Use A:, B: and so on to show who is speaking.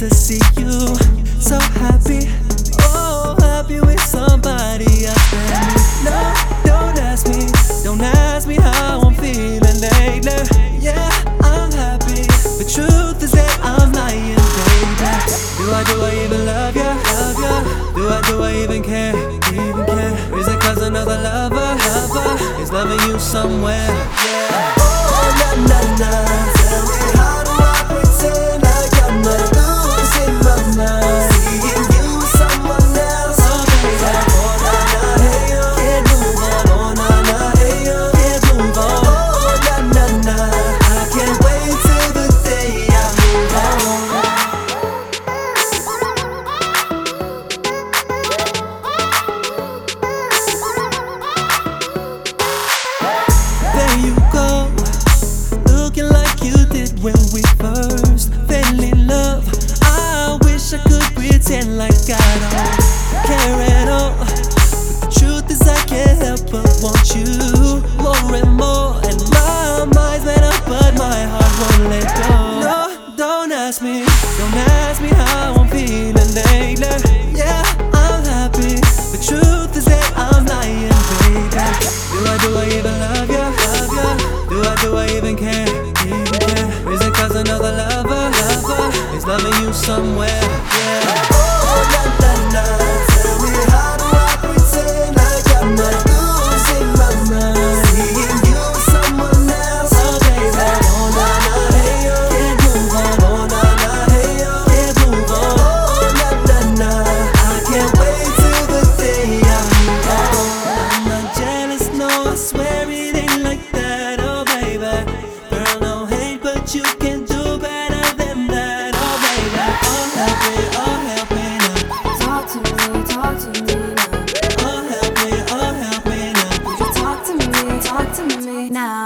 A: to see you so happy, oh happy with somebody else than me. No, don't ask me how I'm feeling lately. Yeah, I'm happy. The truth is that I'm lying, baby. Do I even love ya? Do I even care? Is it cause another lover is loving you somewhere? Yeah. Oh, na na na. Tell me, how do I pretend like I'm not losing my mind? Seeing you with someone else. Oh baby, oh na na, hey yo, can't move on. Oh na na, hey yo, can't move on. Oh na na na, I can't wait till the day I move on. There you go, looking like you did when we first fell in love. I wish I could pretend like I don't care at all, but the truth is I can't help but want you more and more. And my mind's made up but my heart won't let go. No, don't ask me how I'm feeling lately. Yeah, I'm happy. The truth is that I'm lying, baby. Do I even love ya? Do I even care? Is it cause another lover is loving you somewhere? Yeah. Oh na na na. Tell me, how do I pretend like I'm not losing my mind? Seeing you with someone else. Oh baby, oh na na, hey yo, can't move on. Oh na na, hey yo, can't move on. Oh na na na, I can't wait till the day I move on. I'm not jealous, no, I swear it ain't like that. Oh baby, girl, no hate, but you can do better than that. Oh baby, oh help me now.
B: Talk to me now.
A: Oh help me now.
B: Talk to me now.